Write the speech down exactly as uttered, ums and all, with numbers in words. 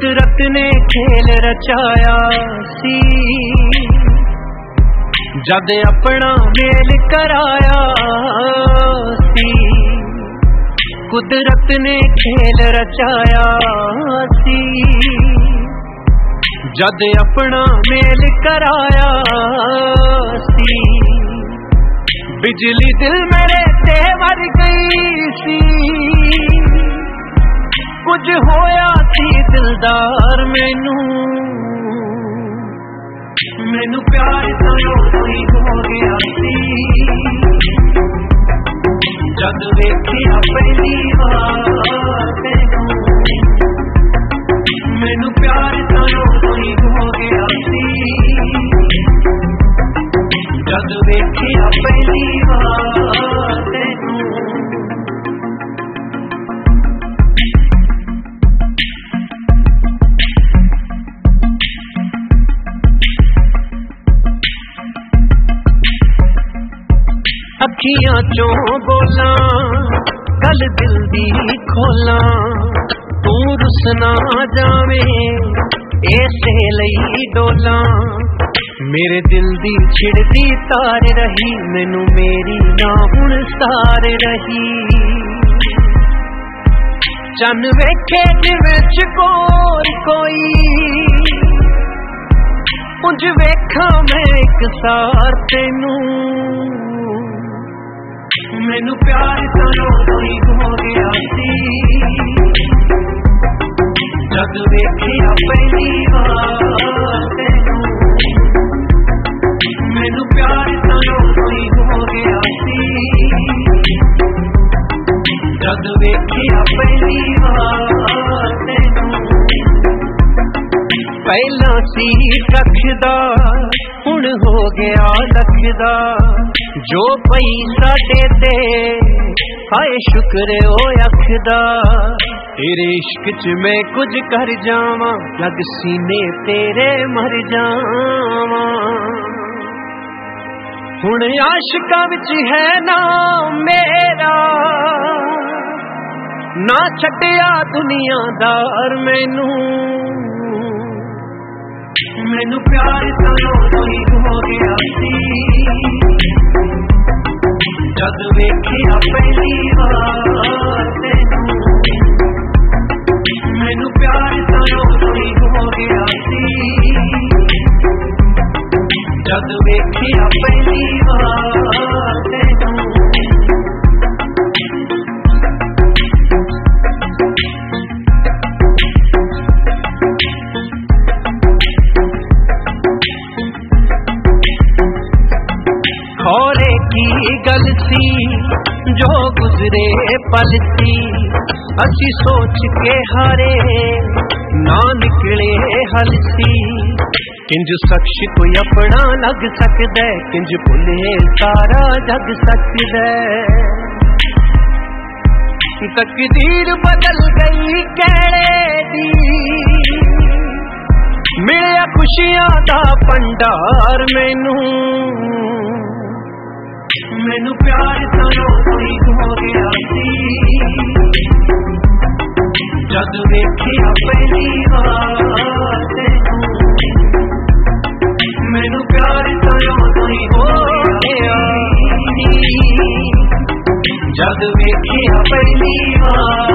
कुदरत ने खेल रचाया सी, जद अपना मेल कराया सी। कुदरत ने खेल रचाया सी, जद अपना मेल कराया सी। बिजली दिल मेरे ते मर गई सी, कुछ होया सी दिलदार मैनू, मैनू प्यार तो कोई हो गया सी, जद वेखिया पहली बार तैनू। मैनू प्यार तो कोई हो गया सी, जद वेखिया पहली बार तैनू। अखियां चों बोला गल दिल दी खोला, तू रुस ना जावे ऐसे लई डोला। मेरे दिल दी छिड़दी तार रही, मैनू मेरी ना हुण सार रही। चन वेखे विच कोई कोई, उंज वेखा मैं एक सार तैनू। मैनू प्यार तो कोई हो गया सी, जद वेखिया पहली बार तैनू। मैनू प्यार तो कोई हो गया सी, जद वेखिया पहली बार तैनू। पहला सी कखदा हुण हो गया लखदा, जो पई साडे ते हाय शुक्र ओ अखदा। तेरे इश्क च मैं कुछ कर जावां, लग सीने तेरे मर जावां। हुण आशिकां विच है ना मेरा, ना छड्डिया दुनियादार मैनू। मैनू प्यार तो कोई हो गया सी, जद वेखिया पहली बार तैनू। मैनू प्यार तो कोई हो गया सी, जद वेखिया पहली बार तैनू। खौरे की गल सी जो गुजरे पल सी, असी सोच के हारे ना निकले हल सी। किंज शख्स कोई अपना लग सकदा, किंज भुले सारा जग सकदा। तकदीर बदल गई कहड़े दी, मिलिया खुशियां दा भंडार मैनू। मैनू प्यार तो कोई हो गया सी, जद वेखिया पहली बार तैनू। मैनू प्यार तो कोई हो गया सी, जद वेखिया पहली बार।